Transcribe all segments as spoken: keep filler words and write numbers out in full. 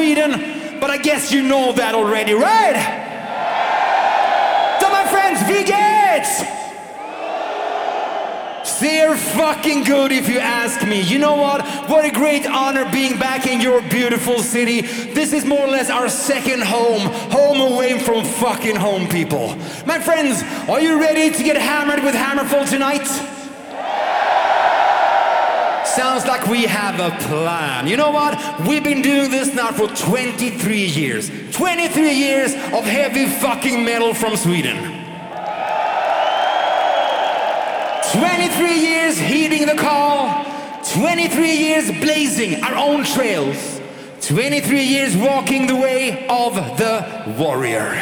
Sweden, but I guess you know that already, right? So my friends, wie geht's? They're fucking good if you ask me. You know what? What a great honor being back in your beautiful city. This is more or less our second home. Home away from fucking home, people. My friends, are you ready to get hammered with Hammerfall tonight? Sounds like we have a plan. You know what? We've been doing this now for twenty-three years. twenty-three years of heavy fucking metal from Sweden. twenty-three years heeding the call. twenty-three years blazing our own trails. twenty-three years walking the way of the warrior.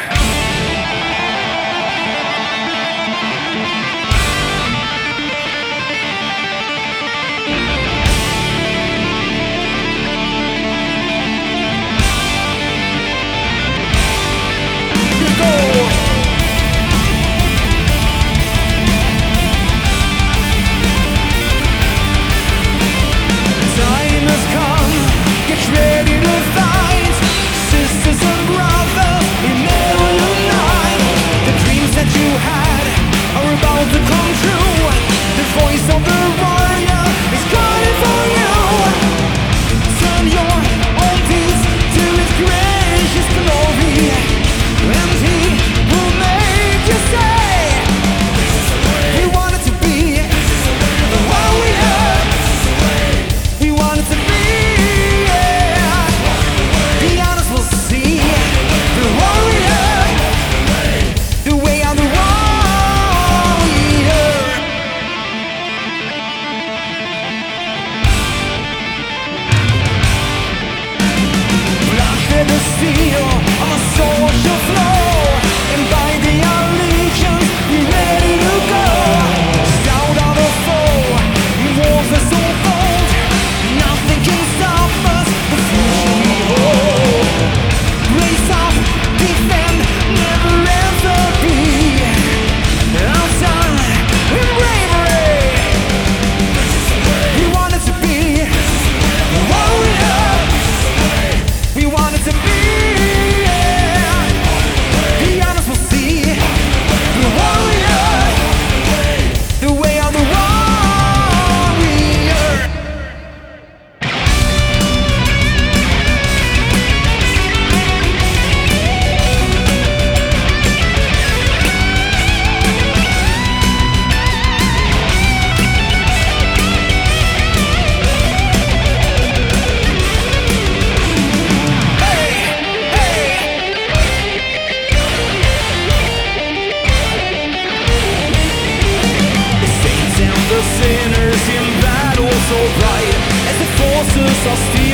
Sinners in battle so bright as the forces are still